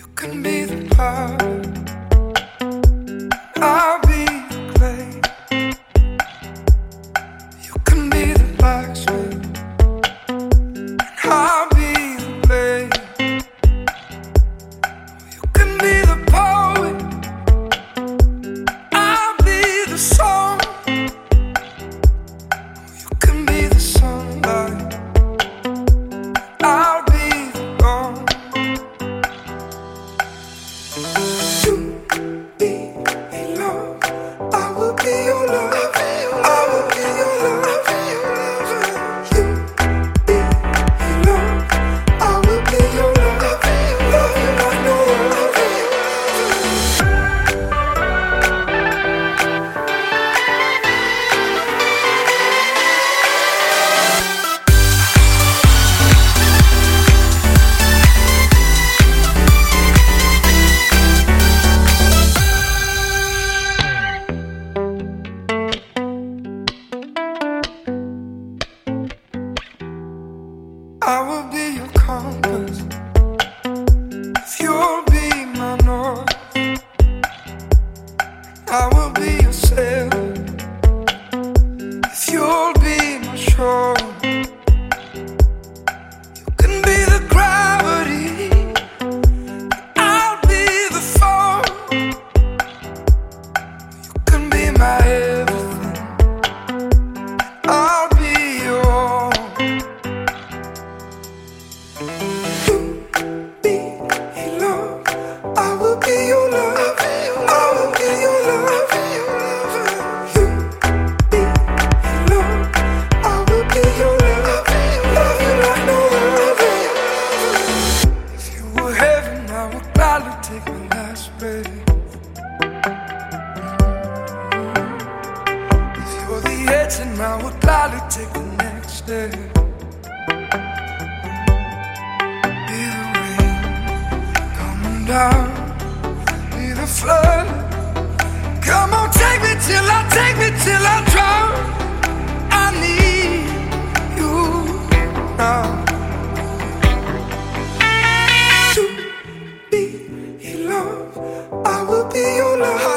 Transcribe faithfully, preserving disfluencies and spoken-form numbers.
can be the pot, I'll be the clay. You can be the blacksmith, and I'll be the blade. You can be the poet, I'll be the song. You can be the sunlight, I'll be the dawn. You be a love, I will be your love. I will be your love. You be a love, I will be your love. Love you like no other. I will be your compass, if you'll be my north. I will be your sailor, if you'll be my shore. You can be the gravity, I'll be the fall. You can be my everything, I'll be your all. You be a love, I will be your love. I will be your love. You be a love, I will be your love. Love you like no other. If you were heaven, I would gladly take my last breath. If you're the edge, then I would gladly take the next step. Be the rain coming down, be the flood. Come on, take me till I, take me till I drown. I need you now. To be in love, I will be your love.